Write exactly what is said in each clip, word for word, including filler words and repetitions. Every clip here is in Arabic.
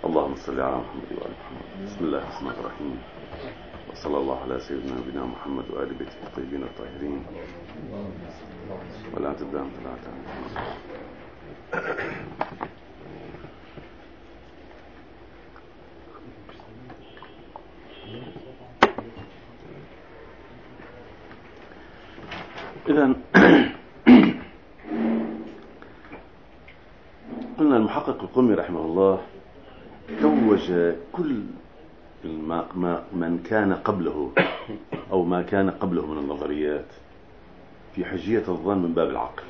اللهم صل على محمد وآل محمد. بسم الله الرحمن الرحيم، وصلى الله على سيدنا نبينا محمد وآل بيته الطيبين الطاهرين. ولا تبدأ طلعت إذن قلنا المحقق القمي رحمه الله توج كل ما ما من كان قبله أو ما كان قبله من النظريات في حجية الظن من باب العقل.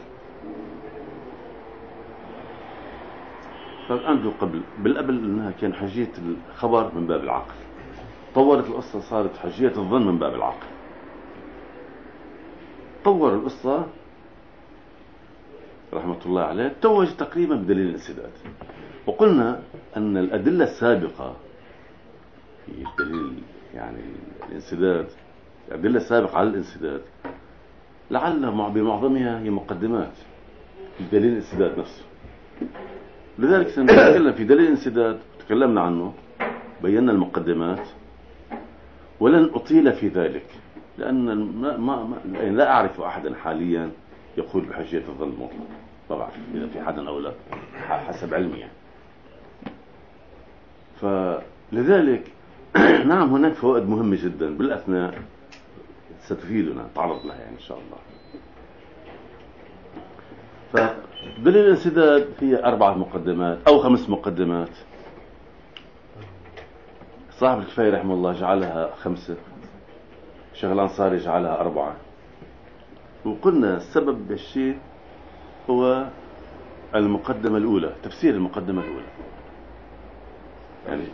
فعنده قبل بالقبل أنها كان حجية الخبر من باب العقل، طورت القصة صارت حجية الظن من باب العقل. طور القصة رحمة الله عليه توج تقريبا بدليل الانسداد. وقلنا أن الأدلة السابقة في الدليل يعني الانسداد، الأدلة السابقة على الانسداد لعل بمعظمها هي مقدمات في دليل الانسداد نفسه. لذلك سنتكلم في دليل الانسداد، تكلمنا عنه، بينا المقدمات، ولن أطيل في ذلك لأن ما ما يعني لا أعرف أحدا حاليا يقول بحجية الظن المطلق. طبعا إذا في حدا أو لا حسب علمي يعني. فلذلك نعم هناك فوائد مهمة جدا بالأثناء ستفيدنا تعرض لها يعني إن شاء الله. فدليل الانسداد هي أربعة مقدمات أو خمس مقدمات. صاحب الكفاية رحمه الله جعلها خمسة، الشيخ الأنصاري جعلها أربعة. وقلنا السبب بالشيء هو المقدمة الأولى، تفسير المقدمة الأولى يعني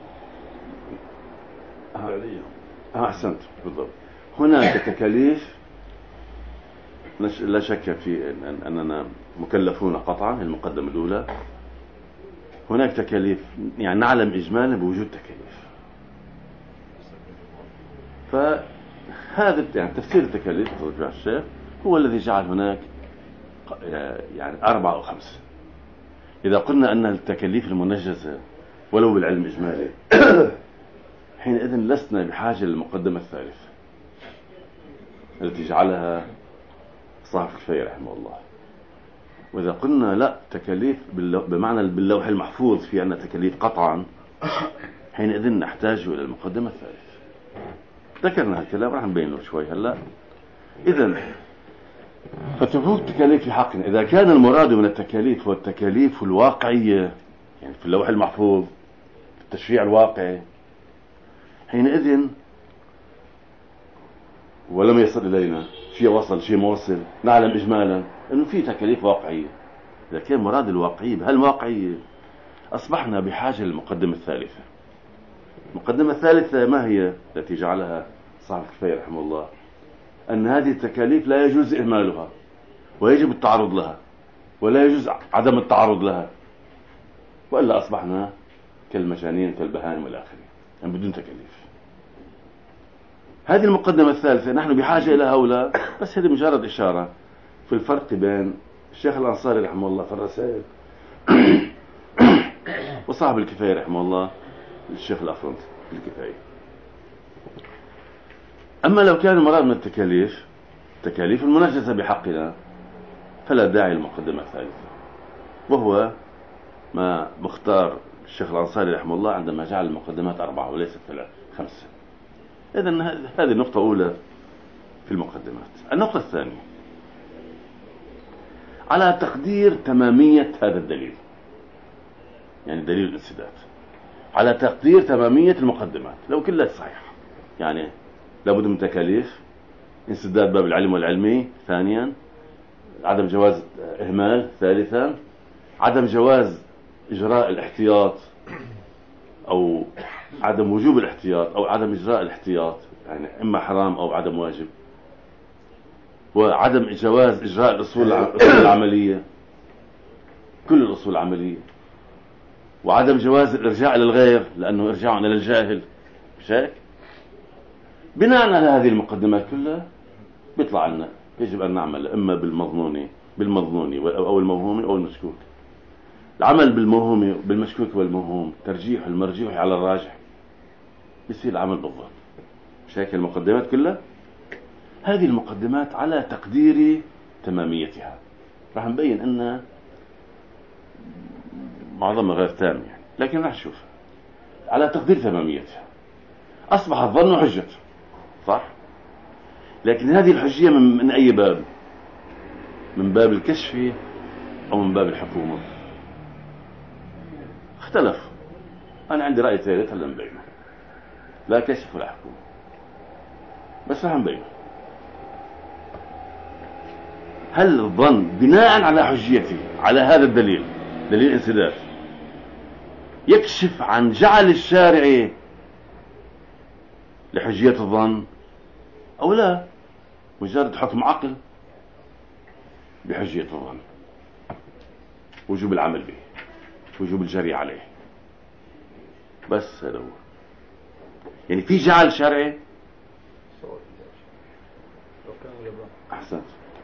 أحسنت بالضبط. هناك تكاليف لا شك في أننا مكلفون قطعا، المقدمة الأولى. هناك تكاليف يعني نعلم إجمالا بوجود تكاليف. فهذا يعني تفسير التكاليف رجع الشيخ هو الذي جعل هناك يعني أربعة أو خمسة. إذا قلنا أن التكاليف المنجزة ولو بالعلم إجمالي حينئذ لسنا بحاجة للمقدمة الثالثة التي جعلها صاحب الكفاية رحمه الله. وإذا قلنا لا تكاليف بمعنى باللوح المحفوظ في أن تكاليف قطعا حينئذ نحتاج إلى المقدمة الثالثة. ذكرنا هالكلام راح نبينه شوي هلا. إذن فتفوت التكاليف في حقنا إذا كان المراد من التكاليف هو التكاليف الواقعية يعني في اللوح المحفوظ في التشريع الواقعي، حينئذ ولم يصل إلينا شيء، وصل شيء ما وصل، نعلم إجمالا أنه في تكاليف واقعية. إذا كان مراد الواقعية بهالواقعية أصبحنا بحاجة للمقدمة الثالثة. المقدمة الثالثة ما هي التي جعلها صاحب الكفاية رحمه الله؟ أن هذه التكاليف لا يجوز إهمالها ويجب التعرض لها ولا يجوز عدم التعرض لها، وإلا أصبحنا كالمجانين كالبهائم والآخرين يعني بدون تكاليف. هذه المقدمة الثالثة نحن بحاجة إلى هؤلاء، بس هذه مجرد إشارة في الفرق بين الشيخ الأنصاري رحمه الله في الرسائل وصاحب الكفاية رحمه الله الشيخ الأفرنطي في الكفاية. أما لو كان المراد من التكاليف التكاليف المنجزة بحقنا فلا داعي للمقدمة الثالثة، وهو ما مختار الشيخ الأنصاري رحمه الله عندما جعل المقدمات أربعة وليست ثلاثة خمسة. إذن هذه النقطة أولى في المقدمات. النقطة الثانية على تقدير تمامية هذا الدليل يعني دليل الانسداد، على تقدير تمامية المقدمات لو كلها صحيحة يعني لابد من تكاليف، انسداد باب العلم والعلمي ثانيا، عدم جواز إهمال ثالثا، عدم جواز إجراء الاحتياط أو عدم وجوب الاحتياط أو عدم إجراء الاحتياط يعني إما حرام أو عدم واجب، وعدم جواز إجراء الأصول العملية كل الأصول العملية، وعدم جواز الإرجاع للغير لأنه إرجاعنا للجاهل. مش هيك؟ بناء على هذه المقدمات كلها بيطلع لنا يجب أن نعمل إما بالمظنون بالمظنون أو الموهوم أو المشكوك. العمل بالموهوم بالمشكوك والموهوم، ترجيح المرجوح على الراجح، يصير العمل بالظن. مش هيك المقدمات كلها؟ هذه المقدمات على تقدير تماميتها راح نبين ان معظمها غير تام يعني، لكن راح نشوف على تقدير تماميتها. اصبح الظن حجة، صح؟ لكن هذه الحجية من, من اي باب؟ من باب الكشف او من باب الحكومة؟ اختلف. انا عندي رأي ثالث هلا نبينه، لا كشف ولا حكومة، بس راح نبينه. هل الظن بناء على حجيته على هذا الدليل، دليل انسداد، يكشف عن جعل الشارع لحجية الظن او لا؟ مجرد حكم عقل بحجية الظن، وجوب العمل به، وجوب الجري عليه، بس هذا هو. يعني في جعل شرعي. احسنت.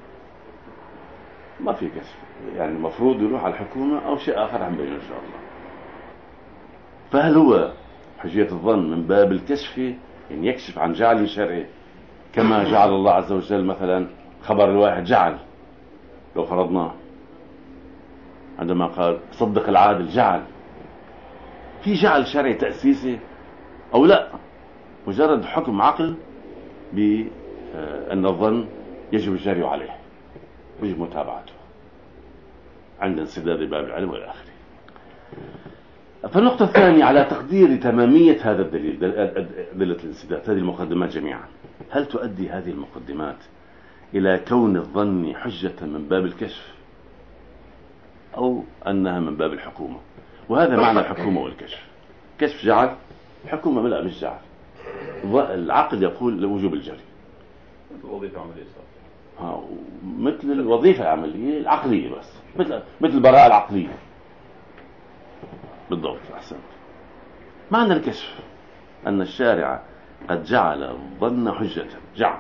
ما في كشف، يعني المفروض يروح على الحكومة او شيء اخر عم بينه ان شاء الله. فهل هو حجية الظن من باب الكشف، يعني يكشف عن جعل شرعي كما جعل الله عز وجل مثلا خبر الواحد جعل، لو فرضناه عندما قال صدق العادل جعل، في جعل شرعي تأسيسي او لا؟ مجرد حكم عقل بأن الظن يجب الجري عليه ويجب متابعته عند انسداد باب العلم والى اخره. فالنقطة الثانية على تقدير تمامية هذا الدليل، أدلة الانسداد، هذه المقدمات جميعا، هل تؤدي هذه المقدمات إلى كون الظن حجة من باب الكشف أو أنها من باب الحكومة؟ وهذا معنى الحكومة والكشف. كشف جعل، حكومة لا مش جعل. العقل يقول لوجوب الجري، الوظيفة عملية صح. ها مثل الوظيفة العملية العقلية، بس مثل مثل البراءة العقلية بالضبط. أحسنت. معنى الكشف أن الشارع قد جعل الظن حجة، جعل،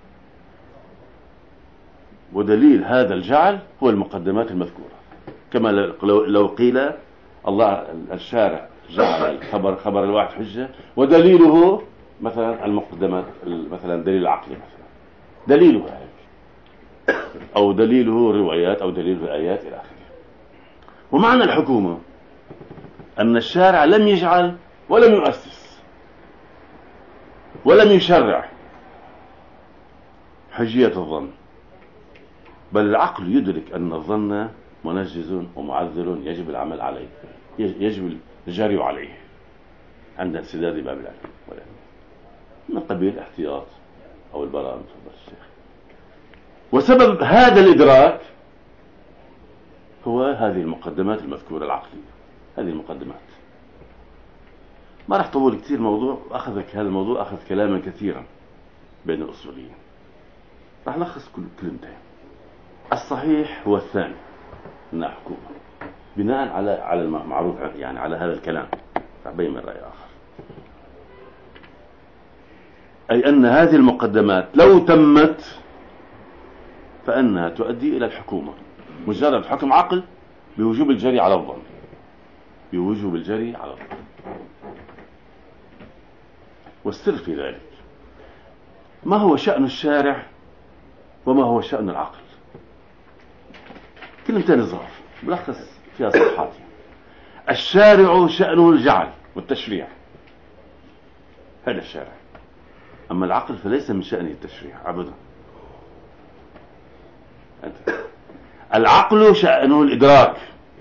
ودليل هذا الجعل هو المقدمات المذكورة. كما لو قيل الله الشارع جعل الخبر خبر الواحد حجة، ودليله مثلا المقدمات، مثلا دليل العقل مثلا دليله هيك، أو دليله روايات، أو دليله آيات إلى آخره. ومعنى الحكومة أن الشارع لم يجعل ولم يؤسس ولم يشرع حجية الظن، بل العقل يدرك أن الظن منجز ومعذر يجب العمل عليه، يجب الجري عليه عند انسداد باب العلم، من قبيل الاحتياط أو البراءة مثل الشيخ. وسبب هذا الإدراك هو هذه المقدمات المذكورة العقلية. هذه المقدمات ما راح طول كثير موضوع، أخذك هذا الموضوع أخذ كلاما كثيرا بين الأصوليين، راح نلخص كل كلمتين. الصحيح هو الثاني، إنها حكومة بناء على على المعروف، يعني على هذا الكلام، راح بين من رأي آخر. أي أن هذه المقدمات لو تمت فإنها تؤدي إلى الحكومة، مجرد حكم عقل بوجوب الجري على الظن، بوجوب الجري على الظن. والسر في ذلك ما هو شأن الشارع وما هو شأن العقل. كلمتين صغار بلخص فيها صفحات. الشارع شأنه الجعل والتشريع، هذا الشارع. أما العقل فليس من شأنه التشريع أبدا. العقل شأنه الإدراك،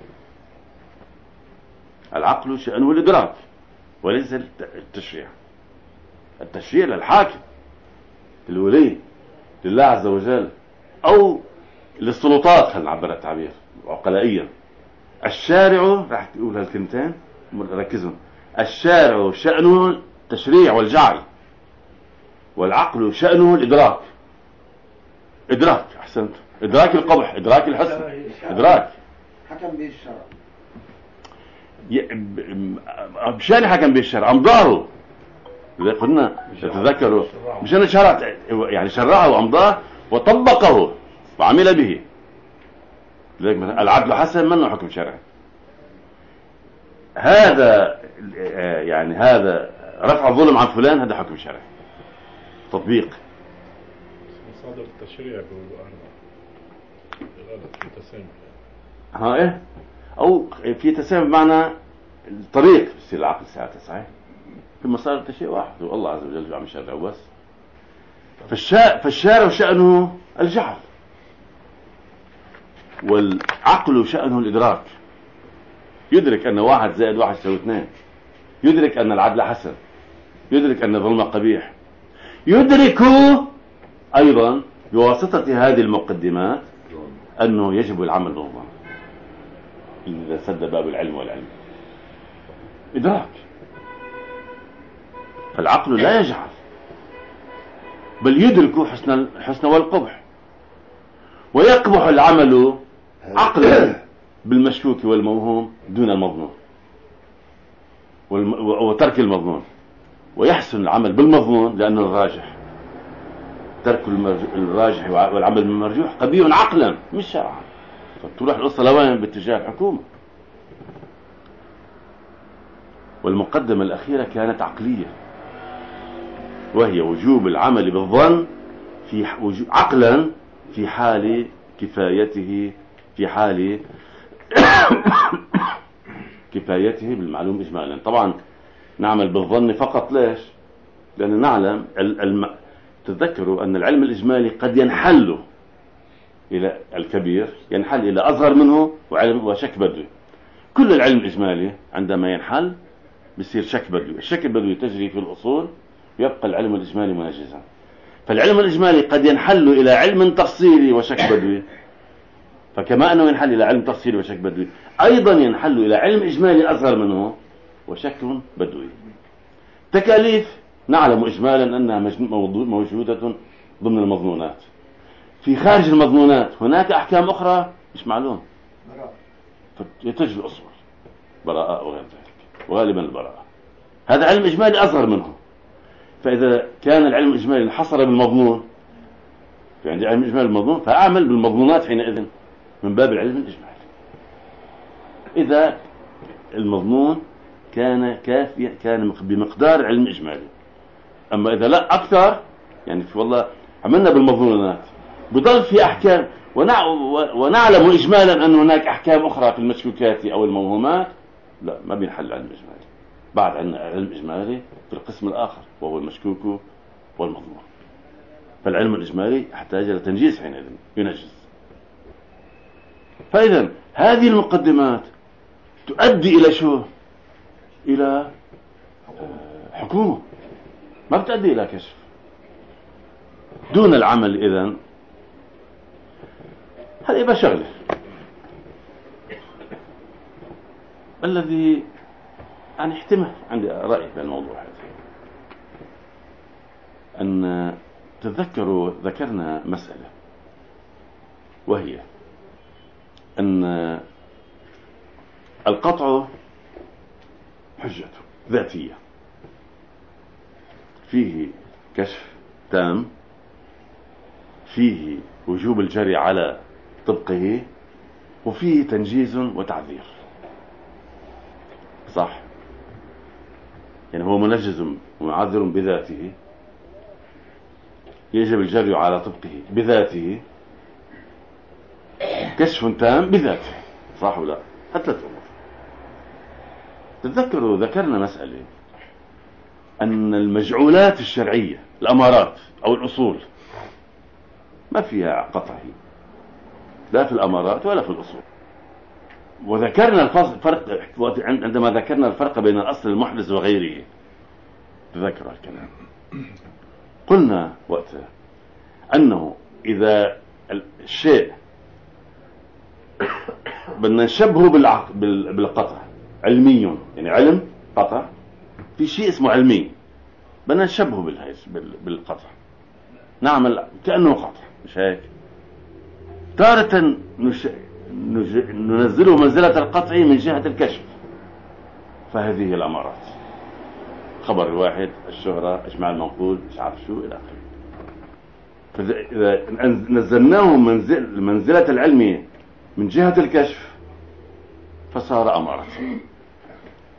العقل شأنه الإدراك وليس التشريع. التشريع للحاكم، للولي، لله عز وجل، أو للسلطات، خلينا نعبر التعبير عقلائيا. الشارع راح تقول هالكلمتين ركزوا، الشارع شأنه التشريع والجعل، والعقل شأنه الإدراك. إدراك، أحسنت، إدراك القبح، إدراك الحسن، إدراك. حكم به الشرع، مشان حكم به الشرع أمضاه. إذا قلنا تتذكروا مشان شرع، يعني شرعه وأمضاه وطبقه وعمل به. العدل حسن منه حكم شرعي، هذا يعني هذا رفع الظلم عن فلان، هذا حكم شرعي تطبيق. مصادر التشريع بيقولوا أربعة غلط في تسامح. ها إيه أو في تسامح بمعنى الطريق بصير العقل ساعتها صحيح. في مصادر التشريع واحد هو الله عز وجل عم يشرع بس. فالشارع فالشارع شأنه الجعل، والعقل شأنه الإدراك. يدرك أن واحد زائد واحد يساوي اثنين، يدرك أن العدل حسن، يدرك أن الظلم قبيح، يدرك أيضا بواسطة هذه المقدمات أنه يجب العمل بالظلم إذا سد باب العلم والعلم. إدراك. فالعقل لا يجعل بل يدرك حسن الحسن والقبح، ويقبح العمل عقلا بالمشكوك والموهوم دون المظنون وترك المظنون، ويحسن العمل بالمظنون لأنه الراجح. ترك الراجح والعمل بالمرجوح قبيح عقلا مش شرعا. فتروح القصة لوين؟ باتجاه الحكومة. والمقدمة الأخيرة كانت عقلية، وهي وجوب العمل بالظن في عقلا في حال كفايته في حال كفايته بالمعلوم إجمالا. طبعا نعمل بالظن فقط. ليش؟ لأن نعلم الم... تذكروا أن العلم الإجمالي قد ينحل إلى الكبير، ينحل إلى أصغر منه وعلم وشك بدوي. كل العلم الإجمالي عندما ينحل بيصير شك بدوي. الشك البدوي تجري في الأصول، يبقى العلم الإجمالي منجزا. فالعلم الإجمالي قد ينحل إلى علم تفصيلي وشك بدوي، فكما أنه ينحل إلى علم تفصيلي وشك بدوي أيضا ينحل إلى علم إجمالي أصغر منه وشك بدوي. تكاليف نعلم إجمالا أنها موجودة ضمن المظنونات. في خارج المظنونات هناك أحكام أخرى مش معلوم، فتجري الأصول براءة وغير ذلك، وغالبا البراءة. هذا علم إجمالي أصغر منه. فإذا كان العلم الإجمالي انحصر بالمظنون، في عندي علم إجمالي بالمظنون، فأعمل بالمظنونات حينئذ من باب العلم الإجمالي إذا المظنون كان كافيا، كان بمقدار العلم الإجمالي. أما إذا لا أكثر، يعني في والله عملنا بالمظنونات بضل في أحكام، ونعلم إجمالا أن هناك أحكام أخرى في المشكوكات أو الموهومات، لا ما بينحل العلم الإجمالي. بعد عندنا علم إجمالي في القسم الآخر وهو المشكوك والمظنون. فالعلم الإجمالي يحتاج إلى تنجيز حينئذ ينجز. فإذا هذه المقدمات تؤدي إلى شو؟ إلى حكومة، ما بتؤدي إلى كشف. دون العمل إذن هذا يبقى شغله. الذي يعني احتمال عندي رأي في الموضوع هذا، أن تذكروا ذكرنا مسألة، وهي أن القطع حجة ذاتية فيه كشف تام، فيه وجوب الجري على طبقه، وفيه تنجيز وتعذير. صح؟ يعني هو منجز ومعذر بذاته، يجب الجري على طبقه بذاته، كشف تام بذاته. صح ولا؟ ثلاث أمور. تذكروا ذكرنا مسألة أن المجعولات الشرعية، الأمارات أو الأصول، ما فيها قطعي لا في الأمارات ولا في الأصول. وذكرنا الفرق عندما ذكرنا الفرق بين الأصل المحدث وغيره. تذكروا الكلام. قلنا وقتها أنه إذا الشيء بدنا نشبهه بالقطع علمي، يعني علم قطع، في شيء اسمه علمي بدنا نشبهه بالقطع، نعمل كأنه قطع، مش هيك؟ تارة نش... نج... ننزله منزلة القطع من جهة الكشف، فهذه الأمارات، خبر الواحد، الشهرة، إجماع المنقول، مش عارف شو إلى آخره. فإذا نزلناه منزل منزلة العلم من جهة الكشف فصار أمارة.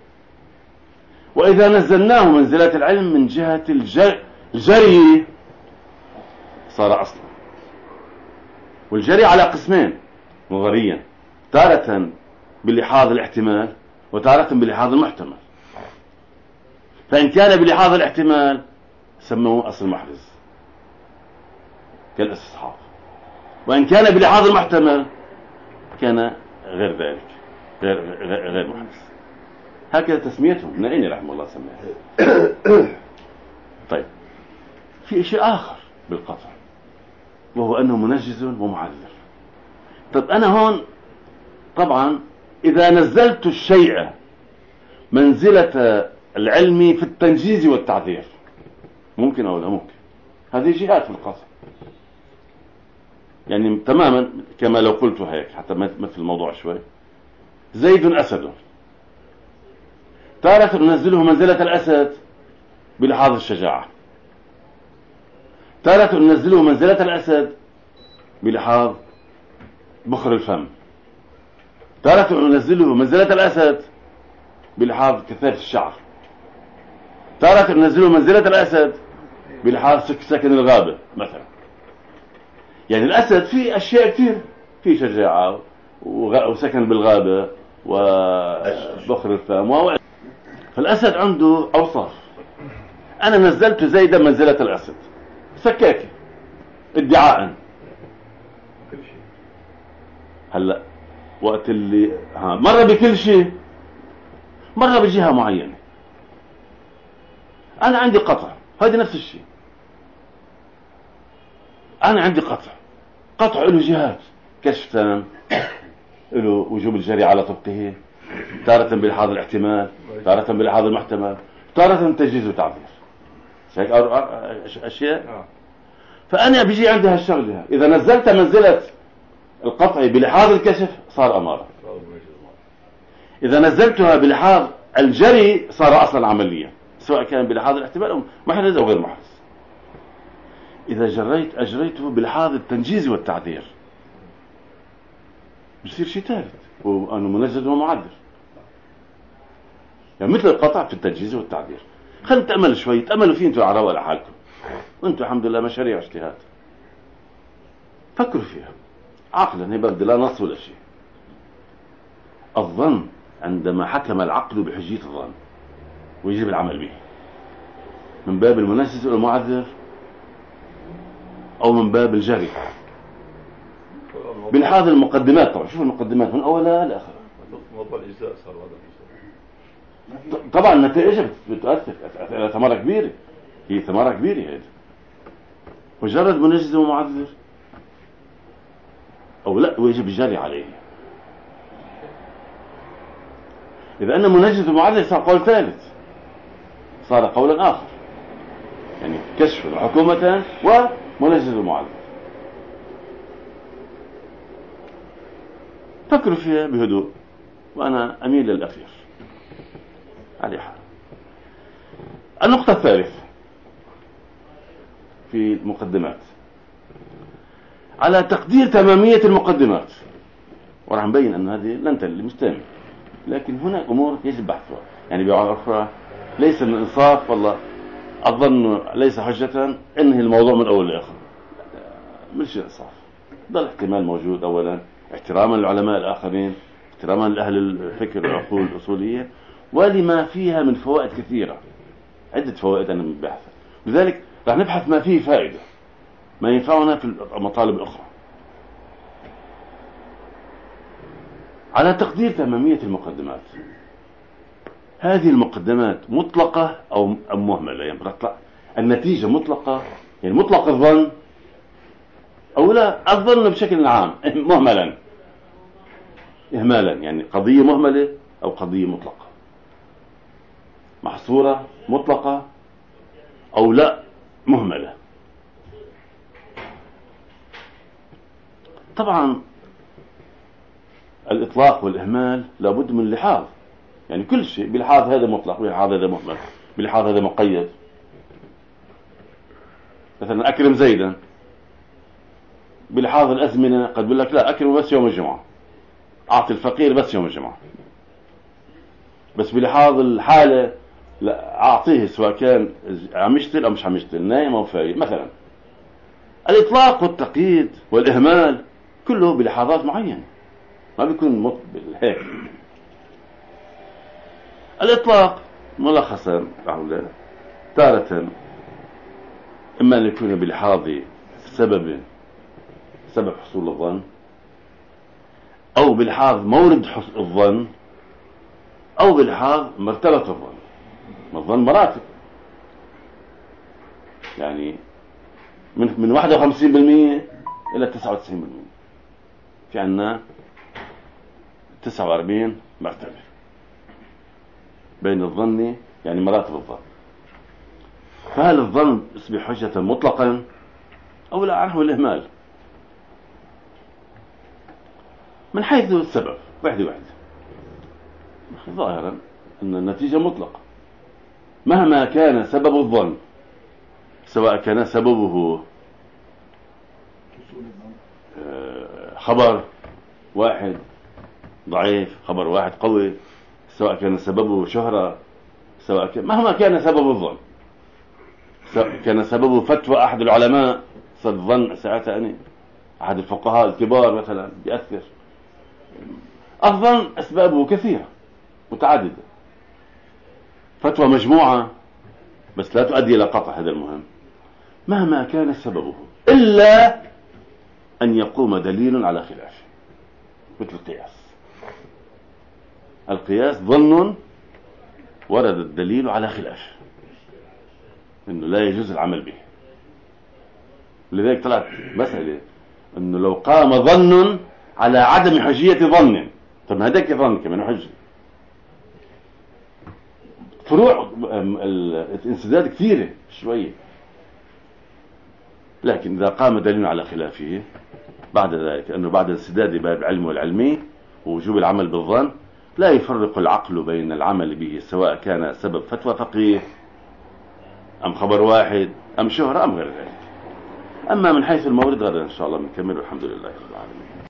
وإذا نزلناه منزلة العلم من جهة الجري صار أصلا. والجري على قسمين نظريا، تارة بلحاظ الاحتمال وتارة بلحاظ المحتمل. فإن كان بلحاظ الاحتمال سموه أصل محرز كالاستصحاب، وإن كان بلحاظ المحتمل كان غير ذلك، غير, غير, غير محرز. هكذا تسميتهم من أين رحمه الله سميها. طيب في شيء آخر بالقطع، وهو أنه منجز ومعذر. طب أنا هون طبعا إذا نزلت الشيء منزلة العلم في التنجيز والتعذير ممكن أو لا ممكن، هذه جهات في القطع يعني تماما كما لو قلت هيك حتى مثل الموضوع شوي. زيد أسد، تارة ننزله منزلة الأسد بلحاظ الشجاعة، تارة ننزله منزلة الأسد بلحاظ بخر الفم، تارة ننزله منزلة الأسد بلحاظ كثافة الشعر، تارة ننزله منزلة الأسد بلحاظ سكن الغابة مثلا. يعني الأسد فيه أشياء كثير، فيه شجاعة وسكن بالغابة وبخر الفم. فالأسد عنده أوصاف. أنا نزلت زيدا منزلة الأسد سكاكي ادعاء. هلا وقت اللي ها مرة بكل شيء، مرة بجهة معينة. أنا عندي قطع، هذا نفس الشيء. أنا عندي قطع، قطع له جهات، كشف تام، له وجوب الجري على طبقه، تارة بلحاظ الاحتمال، تارة بلحاظ المحتمل، تارة تجهيز وتعبير. هيك أشياء. فأنا بيجي عندي هالشغلة، إذا نزلت منزلة القطع بلحاظ الكشف صار أمارة، إذا نزلتها بلحاظ الجري صار أصلا عمليا، سواء كان بلحاظ الاحتمال أو محرز أو غير محرز. إذا جريت أجريته بلحاظ التنجيز والتعذير بصير شيء ثالث، وأنه منجز ومعذر. يعني مثل القطع في التنجيز والتعذير. خلينا نتأمل شوي، تأملوا فيه انتوا على رواق لحالكم، وانتوا الحمد لله مشاريع اجتهاد. فكروا فيها عقلا، هي بدي لا نص ولا شيء. الظن عندما حكم العقل بحجية الظن ويجب العمل به، من باب المنجز والمعذر أو من باب الجري بلحاظ المقدمات. طبعا شوف المقدمات من أولها لآخرها. موضوع الإجزاء صار هذا طبعا النتائج بتؤثر ثمرة كبيرة، هي ثمرة كبيرة هذه. مجرد منجز ومعذر أو لا ويجب الجري عليه. إذا أن منجز ومعذر صار قول ثالث، صار قولا آخر، يعني كشف الحكومة ومنجز ومعذر. فكروا فيها بهدوء، وأنا أميل للأخير على حال. النقطة الثالثة في المقدمات، على تقدير تمامية المقدمات، وراح نبين أن هذه لن تلي مستمر، لكن هناك أمور يجب بحثها. يعني بعرفها ليس من الإنصاف والله أظن ليس حجة انهي الموضوع من أول لآخر، مش إنصاف. ضل احتمال موجود. أولا احتراما للعلماء الآخرين، احتراما لأهل الفكر والعقول الأصولية، ولما فيها من فوائد كثيرة، عدة فوائد أنا من بحثها. لذلك راح نبحث ما فيه فائدة، ما ينفعنا في المطالب الأخرى. على تقدير تمامية المقدمات، هذه المقدمات مطلقة أو مهملة؟ يعني النتيجة مطلقة، يعني مطلق الظن أو لا الظن بشكل عام مهملا إهمالا، يعني قضية مهملة أو قضية مطلقة، محصورة مطلقة أو لا مهملة. طبعا الإطلاق والإهمال لابد من لحاظ، يعني كل شيء بلحاظ هذا مطلق، بلحاظ هذا مهمل، بلحاظ هذا مقيد. مثلا أكرم زيدا، بلحاظ الأزمنة قد بقول لك لا أكرم بس يوم الجمعة، أعطي الفقير بس يوم الجمعة. بس بلحاظ الحالة لا أعطيه سواء كان عم يشتغل أو مش عم يشتغل، نايم أو فايق مثلا. الإطلاق والتقييد والإهمال كله بلحظات معينة، ما بيكون مقبل هيك. الإطلاق ملخصا تارة إما أن يكون بلحاظ سبب سبب حصول الظن، أو بلحاظ مورد الظن، أو بلحاظ مرتبة الظن. الظن مراتب، يعني من من واحد وخمسين بالمئة إلى تسعة وتسعين بالمئة، في عنا تسعة وأربعين مرتبة بين الظن، يعني مراتب الظن. فهل الظن يصبح حجة مطلقا أو لا عنه الإهمال؟ من حيث السبب واحدة واحدة، ظاهرا أن النتيجة مطلقة مهما كان سبب الظن، سواء كان سببه خبر واحد ضعيف، خبر واحد قوي، سواء كان سببه شهرة، سواء كان مهما كان سبب الظن، سواء كان سببه فتوى أحد العلماء، صد الظن ساعتها أني أحد الفقهاء الكبار مثلا بيأثر. الظن أسبابه كثيرة متعددة، فتوى مجموعة بس لا تؤدي إلى قطع، هذا المهم، مهما كان سببه، إلا أن يقوم دليل على خلافه، مثل القياس. القياس ظن ورد الدليل على خلافه، إنه لا يجوز العمل به. لذلك طلعت مسألة إنه لو قام ظن على عدم حجية ظن، طب هذاك ظن كمان حجة. فروع الانسداد كثيرة شوية، لكن إذا قام دليل على خلافه بعد ذلك، أنه بعد انسداد باب العلم والعلمي ووجوب العمل بالظن، لا يفرق العقل بين العمل به، سواء كان سبب فتوى فقيه أم خبر واحد أم شهرة أم غير ذلك. أما من حيث المورد غدا إن شاء الله بنكمل، والحمد لله رب العالمين.